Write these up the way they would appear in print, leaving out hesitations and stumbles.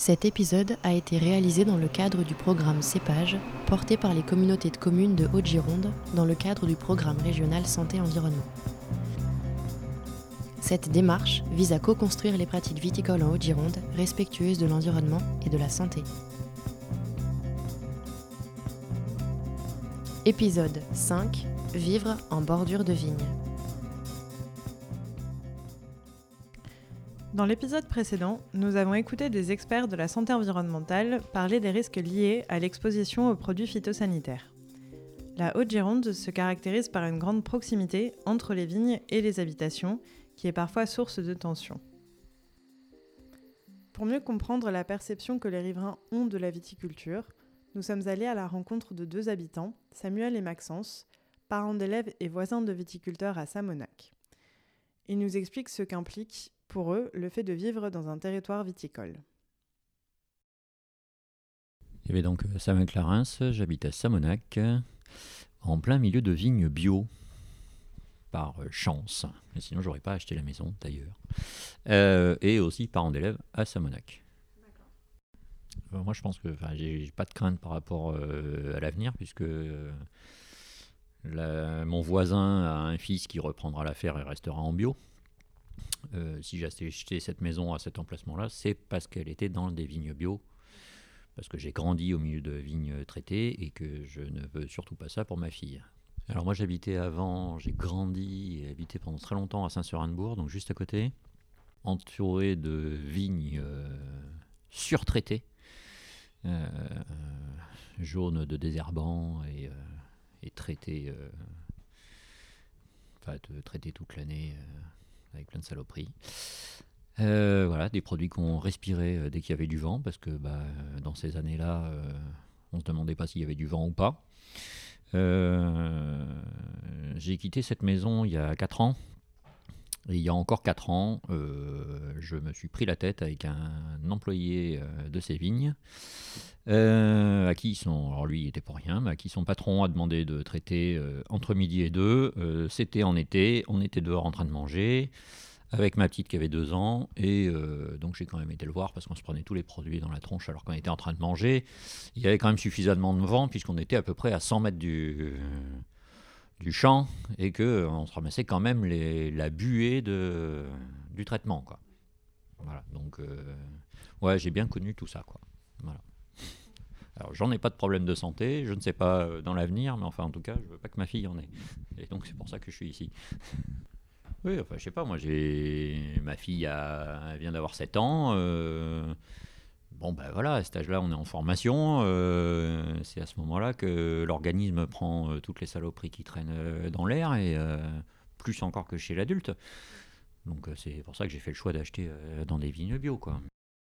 Cet épisode a été réalisé dans le cadre du programme Cépage, porté par les communautés de communes de Haute-Gironde, dans le cadre du programme régional Santé-Environnement. Cette démarche vise à co-construire les pratiques viticoles en Haute-Gironde, respectueuses de l'environnement et de la santé. Épisode 5. Vivre en bordure de vigne. Dans l'épisode précédent, nous avons écouté des experts de la santé environnementale parler des risques liés à l'exposition aux produits phytosanitaires. La Haute-Gironde se caractérise par une grande proximité entre les vignes et les habitations, qui est parfois source de tensions. Pour mieux comprendre la perception que les riverains ont de la viticulture, nous sommes allés à la rencontre de deux habitants, Samuel et Maxence, parents d'élèves et voisins de viticulteurs à Samonac. Ils nous expliquent ce qu'implique pour eux le fait de vivre dans un territoire viticole. Il y avait donc Samuel Clarins, j'habite à Samonac, en plein milieu de vignes bio, par chance. Mais sinon, j'aurais pas acheté la maison d'ailleurs. Et aussi parents d'élèves à Samonac. Moi, je pense que j'ai pas de crainte par rapport à l'avenir, puisque mon voisin a un fils qui reprendra l'affaire et restera en bio. Si j'ai acheté cette maison à cet emplacement-là, c'est parce qu'elle était dans des vignes bio, parce que j'ai grandi au milieu de vignes traitées et que je ne veux surtout pas ça pour ma fille. Alors moi j'ai grandi et habité pendant très longtemps à Saint-Seurin-de-Bourg, donc juste à côté, entouré de vignes surtraitées, jaunes de désherbant et traitées, traitées toute l'année. Avec plein de saloperies. Voilà, des produits qu'on respirait dès qu'il y avait du vent, parce que dans ces années-là, on ne se demandait pas s'il y avait du vent ou pas. J'ai quitté cette maison il y a 4 ans. Et il y a encore 4 ans, je me suis pris la tête avec un employé de ces vignes, à qui alors lui il était pour rien, mais à qui son patron a demandé de traiter entre midi et 2. C'était en été, on était dehors en train de manger, avec ma petite qui avait 2 ans, et donc j'ai quand même été le voir parce qu'on se prenait tous les produits dans la tronche alors qu'on était en train de manger. Il y avait quand même suffisamment de vent puisqu'on était à peu près à 100 mètres du champ et qu'on se ramassait quand même la buée du traitement, quoi. Voilà, donc ouais, j'ai bien connu tout ça, quoi. Voilà. Alors j'en ai pas de problème de santé, je ne sais pas dans l'avenir, mais enfin en tout cas je veux pas que ma fille en ait. Et donc c'est pour ça que je suis ici. Oui, enfin je sais pas, moi ma fille elle vient d'avoir 7 ans. Bon ben voilà, à cet âge-là on est en formation, c'est à ce moment-là que l'organisme prend toutes les saloperies qui traînent dans l'air, et plus encore que chez l'adulte. Donc c'est pour ça que j'ai fait le choix d'acheter dans des vignes bio, quoi.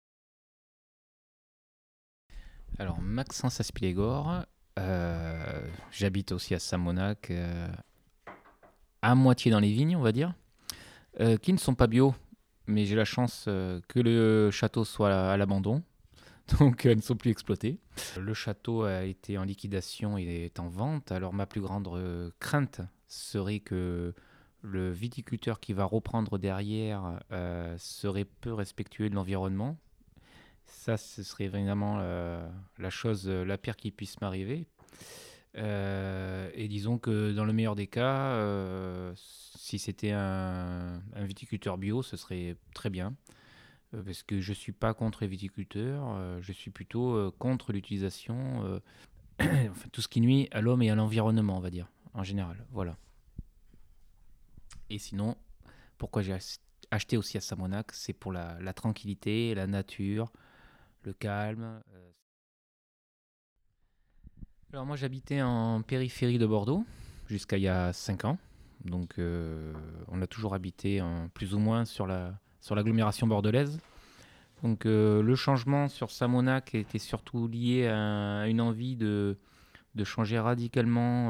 Alors Maxence Aspilégor, j'habite aussi à Samonac, à moitié dans les vignes on va dire, qui ne sont pas bio, mais j'ai la chance que le château soit à l'abandon. Donc elles ne sont plus exploitées. Le château a été en liquidation, il est en vente. Alors ma plus grande crainte serait que le viticulteur qui va reprendre derrière serait peu respectueux de l'environnement. Ça, ce serait vraiment la chose la pire qui puisse m'arriver. Et disons que dans le meilleur des cas, si c'était un viticulteur bio, ce serait très bien. Parce que je ne suis pas contre les viticulteurs, je suis plutôt contre l'utilisation, enfin, tout ce qui nuit à l'homme et à l'environnement, on va dire, en général. Voilà. Et sinon, pourquoi j'ai acheté aussi à Samonac, c'est pour la tranquillité, la nature, le calme. Alors moi, j'habitais en périphérie de Bordeaux jusqu'à il y a 5 ans. Donc on a toujours habité plus ou moins sur l'agglomération bordelaise. Donc le changement sur Samonac était surtout lié à une envie de changer radicalement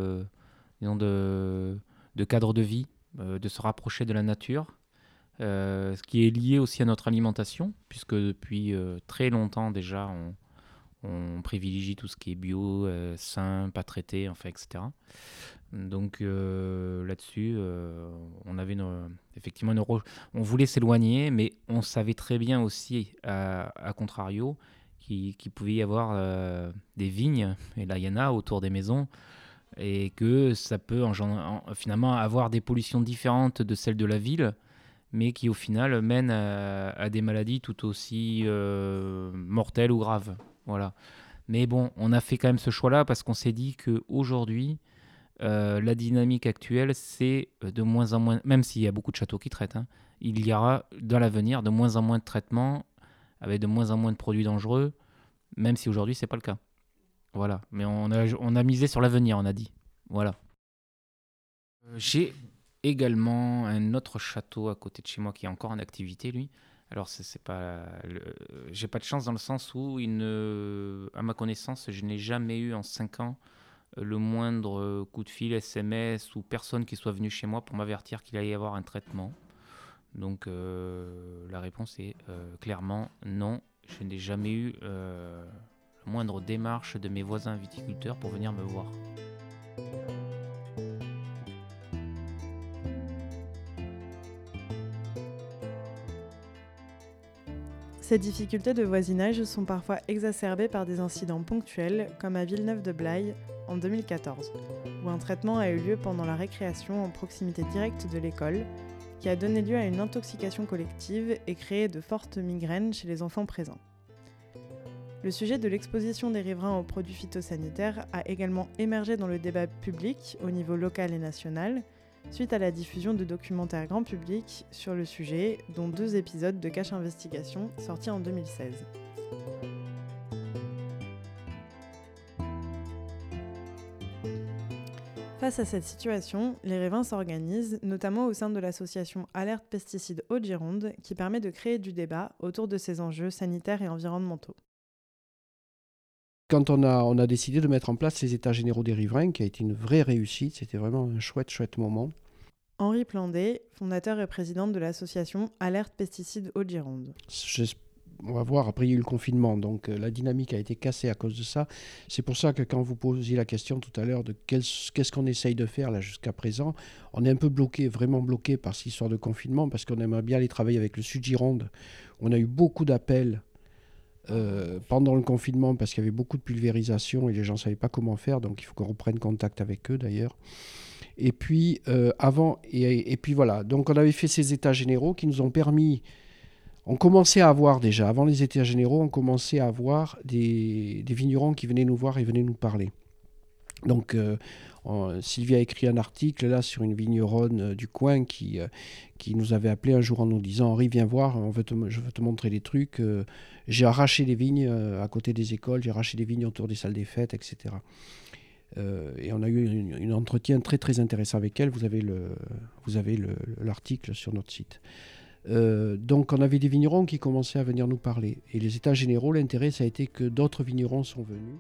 de cadre de vie, de se rapprocher de la nature, ce qui est lié aussi à notre alimentation, puisque depuis très longtemps déjà on privilégie tout ce qui est bio, sain, pas traité, enfin, etc. Donc là-dessus, on avait effectivement on voulait s'éloigner, mais on savait très bien aussi, à contrario, qu'il pouvait y avoir des vignes, et là il y en a autour des maisons, et que ça peut finalement avoir des pollutions différentes de celles de la ville, mais qui au final mènent à des maladies tout aussi mortelles ou graves. Voilà. Mais bon, on a fait quand même ce choix-là parce qu'on s'est dit qu'aujourd'hui, la dynamique actuelle, c'est de moins en moins, même s'il y a beaucoup de châteaux qui traitent, hein, il y aura dans l'avenir de moins en moins de traitements, avec de moins en moins de produits dangereux, même si aujourd'hui, c'est pas le cas. Voilà. Mais on a misé sur l'avenir, on a dit. Voilà. J'ai également un autre château à côté de chez moi qui est encore en activité, lui. Alors, c'est pas j'ai pas de chance dans le sens où, à ma connaissance, je n'ai jamais eu en 5 ans le moindre coup de fil, SMS ou personne qui soit venu chez moi pour m'avertir qu'il allait y avoir un traitement. Donc, la réponse est clairement non. Je n'ai jamais eu la moindre démarche de mes voisins viticulteurs pour venir me voir. Ces difficultés de voisinage sont parfois exacerbées par des incidents ponctuels, comme à Villeneuve-de-Blaye en 2014, où un traitement a eu lieu pendant la récréation en proximité directe de l'école, qui a donné lieu à une intoxication collective et créé de fortes migraines chez les enfants présents. Le sujet de l'exposition des riverains aux produits phytosanitaires a également émergé dans le débat public au niveau local et national, suite à la diffusion de documentaires grand public sur le sujet, dont 2 épisodes de Cache Investigation sortis en 2016. Face à cette situation, les riverains s'organisent, notamment au sein de l'association Alerte Pesticides Haute-Gironde, qui permet de créer du débat autour de ces enjeux sanitaires et environnementaux. Quand on a décidé de mettre en place les états généraux des riverains, qui a été une vraie réussite, c'était vraiment un chouette moment. Henri Plandé, fondateur et président de l'association Alerte Pesticides Haute-Gironde. On va voir, après il y a eu le confinement, donc la dynamique a été cassée à cause de ça. C'est pour ça que quand vous posiez la question tout à l'heure de qu'est-ce qu'on essaye de faire là jusqu'à présent, on est un peu bloqué, vraiment bloqué par cette histoire de confinement, parce qu'on aimerait bien aller travailler avec le Sud-Gironde. On a eu beaucoup d'appels pendant le confinement parce qu'il y avait beaucoup de pulvérisation et les gens ne savaient pas comment faire, donc il faut qu'on reprenne contact avec eux d'ailleurs. Et puis puis voilà, donc on avait fait ces états généraux qui nous ont permis, on commençait à avoir déjà, avant les états généraux, on commençait à avoir des vignerons qui venaient nous voir et venaient nous parler. Donc Sylvie a écrit un article là sur une vigneronne du coin qui nous avait appelé un jour en nous disant « Henri, viens voir, je veux te montrer des trucs. J'ai arraché des vignes à côté des écoles, j'ai arraché des vignes autour des salles des fêtes, etc. » Et on a eu un entretien très très intéressant avec elle. Vous avez l'article sur notre site. Donc on avait des vignerons qui commençaient à venir nous parler. Et les états généraux, l'intérêt ça a été que d'autres vignerons sont venus.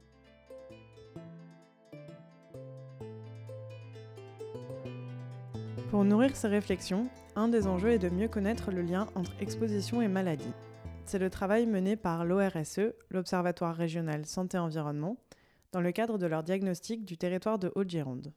Pour nourrir ces réflexions, un des enjeux est de mieux connaître le lien entre exposition et maladie. C'est le travail mené par l'ORSE, l'Observatoire régional santé-environnement, dans le cadre de leur diagnostic du territoire de Haute-Gironde.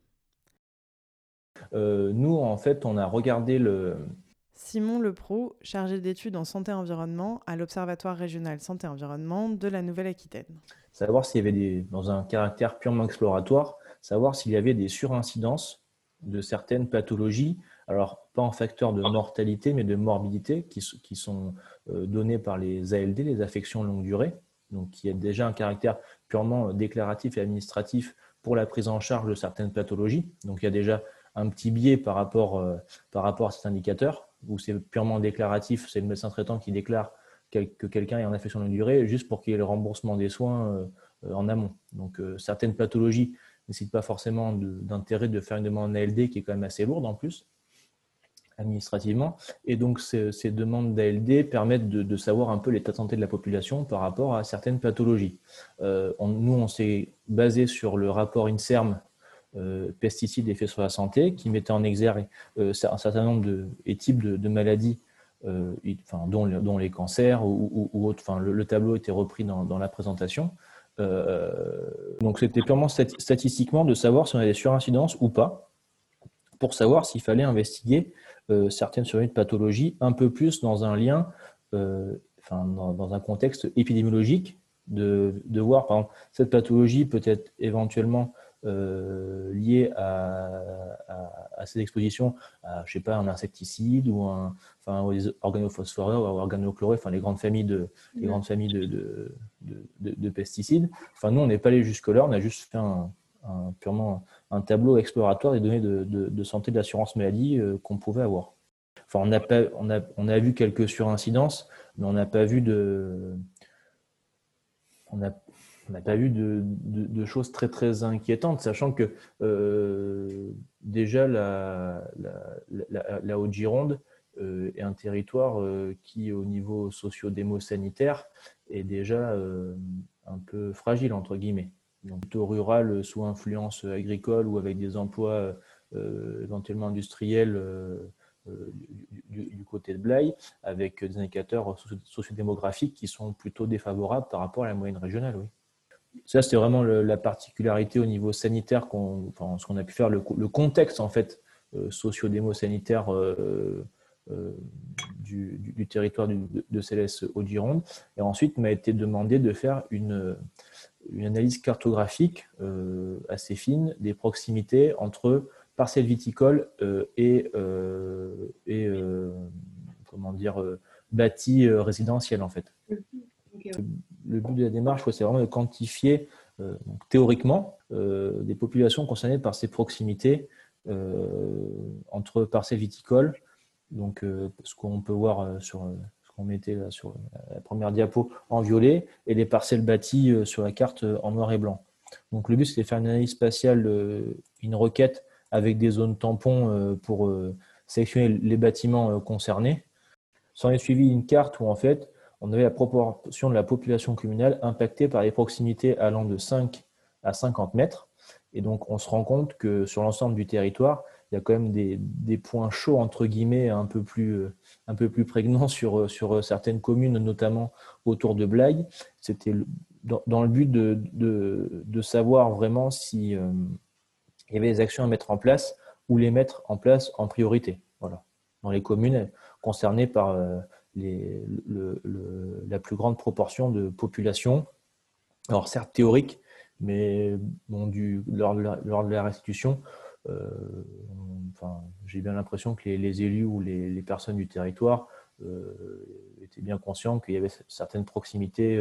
Nous, en fait, on a regardé Simon Leproux, chargé d'études en santé-environnement à l'Observatoire régional santé-environnement de la Nouvelle-Aquitaine. Savoir s'il y avait dans un caractère purement exploratoire, savoir s'il y avait des surincidences de certaines pathologies, alors pas en facteur de mortalité, mais de morbidité, qui sont données par les ALD, les affections longue durée, donc qui a déjà un caractère purement déclaratif et administratif pour la prise en charge de certaines pathologies. Donc il y a déjà un petit biais par rapport à cet indicateur, où c'est purement déclaratif, c'est le médecin traitant qui déclare que quelqu'un est en affection longue durée, juste pour qu'il y ait le remboursement des soins en amont. Donc certaines pathologies ne nécessitent pas forcément d'intérêt de faire une demande en ALD qui est quand même assez lourde en plus, administrativement. Et donc ces demandes d'ALD permettent de savoir un peu l'état de santé de la population par rapport à certaines pathologies. Nous, on s'est basé sur le rapport INSERM pesticides et effets sur la santé, qui mettait en exergue un certain nombre et types de maladies, dont les cancers ou autres. Le tableau était repris dans la présentation. Donc c'était purement statistiquement de savoir si on avait des surincidences ou pas, pour savoir s'il fallait investiguer certaines survenues de pathologies un peu plus dans un lien, dans un contexte épidémiologique, de voir, par exemple, cette pathologie peut être éventuellement liée à cette exposition à, je sais pas, un insecticide ou aux organophosphorés ou organochlorés, les grandes familles de pesticides. Nous, on n'est pas allé jusque-là, on a juste fait purement un tableau exploratoire des données de santé de l'assurance maladie qu'on pouvait avoir. On a vu quelques surincidences, mais on n'a pas vu de choses très très inquiétantes, sachant que déjà la Haute-Gironde est un territoire qui, au niveau socio-démo-sanitaire, est déjà un peu fragile, entre guillemets. Donc plutôt rural, sous influence agricole ou avec des emplois éventuellement industriels du côté de Blaye, avec des indicateurs sociodémographiques qui sont plutôt défavorables par rapport à la moyenne régionale. Oui. Ça, c'était vraiment la particularité au niveau sanitaire, ce qu'on a pu faire, le contexte en fait socio-démo-sanitaire du territoire de CLS Haute-Gironde. Et ensuite, il m'a été demandé de faire une analyse cartographique assez fine des proximités entre parcelles viticoles et bâtis résidentiels en fait. Okay. Le but de la démarche, c'est vraiment de quantifier théoriquement des populations concernées par ces proximités entre parcelles viticoles. Donc, ce qu'on peut voir sur ce qu'on mettait là sur la première diapo en violet, et les parcelles bâties sur la carte en noir et blanc. Donc, le but, c'est de faire une analyse spatiale, une requête avec des zones tampons pour sélectionner les bâtiments concernés. S'en est suivi une carte où, en fait, on avait la proportion de la population communale impactée par les proximités allant de 5 à 50 mètres. Et donc, on se rend compte que sur l'ensemble du territoire, il y a quand même des points chauds, entre guillemets, un peu plus prégnants sur certaines communes, notamment autour de Blaye. C'était dans le but de savoir vraiment si il y avait des actions à mettre en place ou les mettre en place en priorité. Voilà. Dans les communes concernées par la plus grande proportion de population, alors certes théorique, mais lors de la restitution, j'ai bien l'impression que les élus ou les personnes du territoire étaient bien conscients qu'il y avait certaines proximités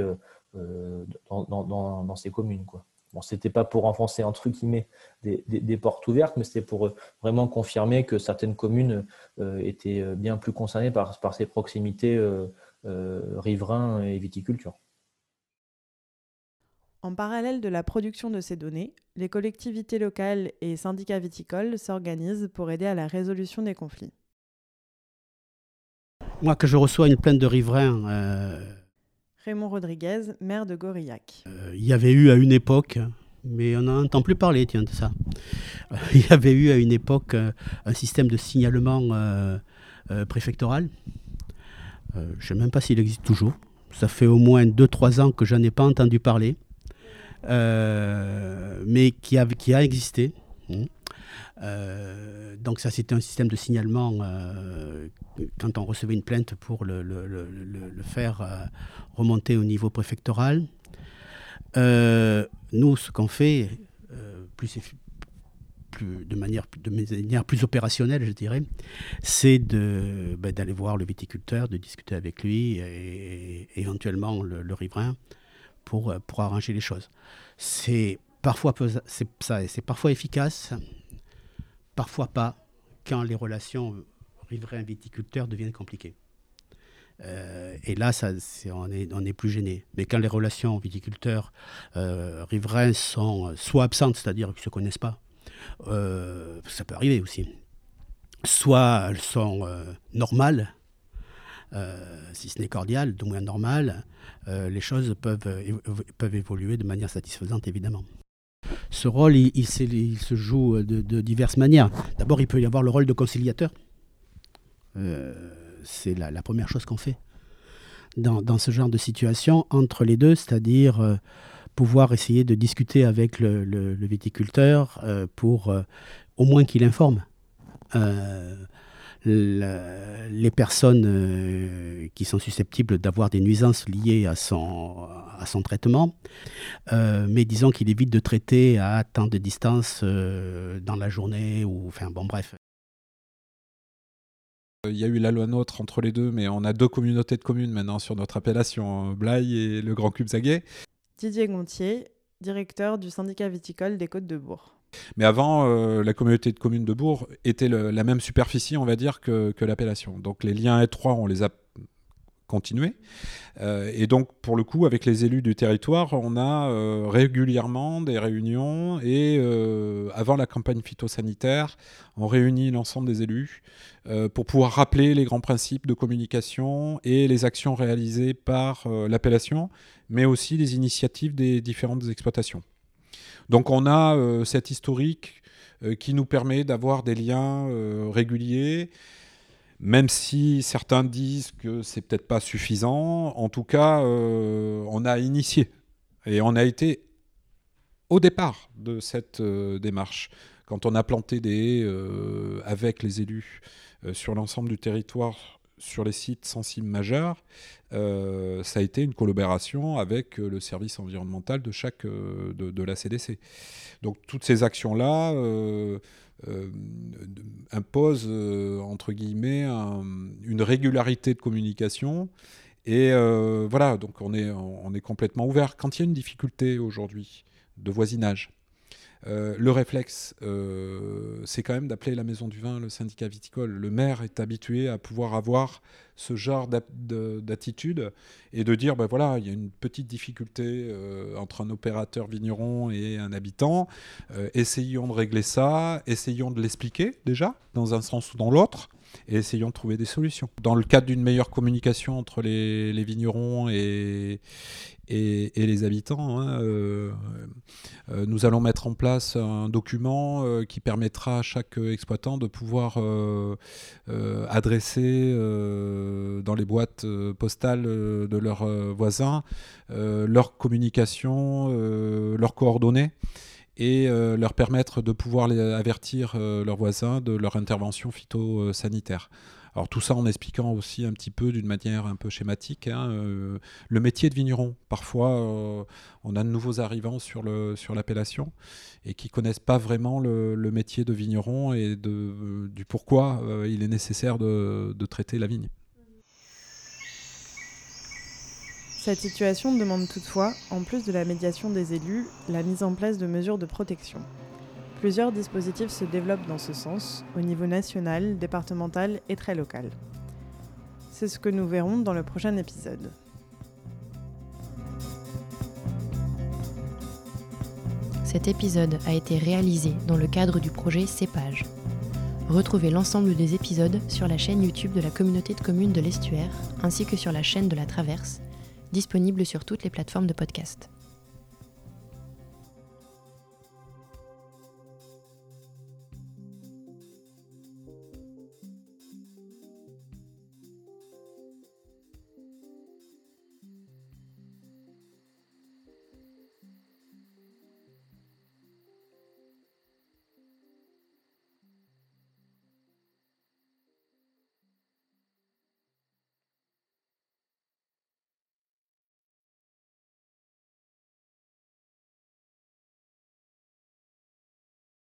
dans ces communes, quoi. Bon, c'était pas pour enfoncer entre guillemets des portes ouvertes, mais c'était pour vraiment confirmer que certaines communes étaient bien plus concernées par ces proximités riverains et viticulture. En parallèle de la production de ces données, les collectivités locales et syndicats viticoles s'organisent pour aider à la résolution des conflits. Moi, que je reçois une plainte de riverains... Raymond Rodriguez, maire de Gorillac. Il y avait eu à une époque, mais on n'en entend plus parler, tiens, de ça. Il y avait eu à une époque un système de signalement préfectoral. Je ne sais même pas s'il existe toujours. Ça fait au moins 2-3 ans que je n'en ai pas entendu parler. Mais qui a existé. Donc ça, c'était un système de signalement quand on recevait une plainte pour le faire remonter au niveau préfectoral. Nous, ce qu'on fait, de manière plus opérationnelle, je dirais, c'est d'aller voir le viticulteur, de discuter avec lui et éventuellement le riverain pour arranger les choses. C'est parfois efficace, parfois pas, quand les relations riverain-viticulteur deviennent compliquées. Et là, on est plus gêné. Mais quand les relations viticulteurs-riverains sont soit absentes, c'est-à-dire qu'ils ne se connaissent pas, ça peut arriver aussi, soit elles sont normales, si ce n'est cordial, du moins normal, les choses peuvent évoluer de manière satisfaisante, évidemment. Ce rôle, il se joue de diverses manières. D'abord, il peut y avoir le rôle de conciliateur. C'est la première chose qu'on fait dans ce genre de situation entre les deux, c'est-à-dire pouvoir essayer de discuter avec le viticulteur pour au moins qu'il informe les personnes qui sont susceptibles d'avoir des nuisances liées à son traitement, mais disons qu'il évite de traiter à tant de distance dans la journée, ou enfin bon bref. Il y a eu la loi NOTRe entre les deux, mais on a 2 communautés de communes maintenant sur notre appellation, Blaye et le Grand Cubzaguais. Didier Gontier, directeur du syndicat viticole des Côtes de Bourg. Mais avant, la communauté de communes de Bourg était la même superficie, on va dire, que l'appellation. Donc les liens étroits, on les a continués. Et donc, pour le coup, avec les élus du territoire, on a régulièrement des réunions. Et avant la campagne phytosanitaire, on réunit l'ensemble des élus pour pouvoir rappeler les grands principes de communication et les actions réalisées par l'appellation, mais aussi les initiatives des différentes exploitations. Donc on a cet historique qui nous permet d'avoir des liens réguliers, même si certains disent que c'est peut-être pas suffisant. En tout cas, on a initié et on a été au départ de cette démarche. Quand on a planté des haies avec les élus sur l'ensemble du territoire, sur les sites sensibles majeurs, ça a été une collaboration avec le service environnemental de la CDC. Donc toutes ces actions-là imposent, entre guillemets, une régularité de communication. Et voilà, donc on est complètement ouvert. Quand il y a une difficulté aujourd'hui de voisinage, le réflexe, c'est quand même d'appeler la Maison du Vin, le syndicat viticole. Le maire est habitué à pouvoir avoir ce genre d'attitude et de dire, voilà, il y a une petite difficulté entre un opérateur vigneron et un habitant. Essayons de régler ça, essayons de l'expliquer déjà, dans un sens ou dans l'autre, et essayons de trouver des solutions. Dans le cadre d'une meilleure communication entre les vignerons et les habitants, nous allons mettre en place un document qui permettra à chaque exploitant de pouvoir adresser dans les boîtes postales de leurs voisins leur communication, leurs coordonnées, et leur permettre de pouvoir avertir leurs voisins de leur intervention phytosanitaire. Alors tout ça en expliquant aussi un petit peu d'une manière un peu schématique le métier de vigneron. Parfois, on a de nouveaux arrivants sur l'appellation et qui ne connaissent pas vraiment le métier de vigneron et du pourquoi il est nécessaire de traiter la vigne. Cette situation demande toutefois, en plus de la médiation des élus, la mise en place de mesures de protection. Plusieurs dispositifs se développent dans ce sens, au niveau national, départemental et très local. C'est ce que nous verrons dans le prochain épisode. Cet épisode a été réalisé dans le cadre du projet Cépage. Retrouvez l'ensemble des épisodes sur la chaîne YouTube de la communauté de communes de l'Estuaire, ainsi que sur la chaîne de la Traverse, disponible sur toutes les plateformes de podcast.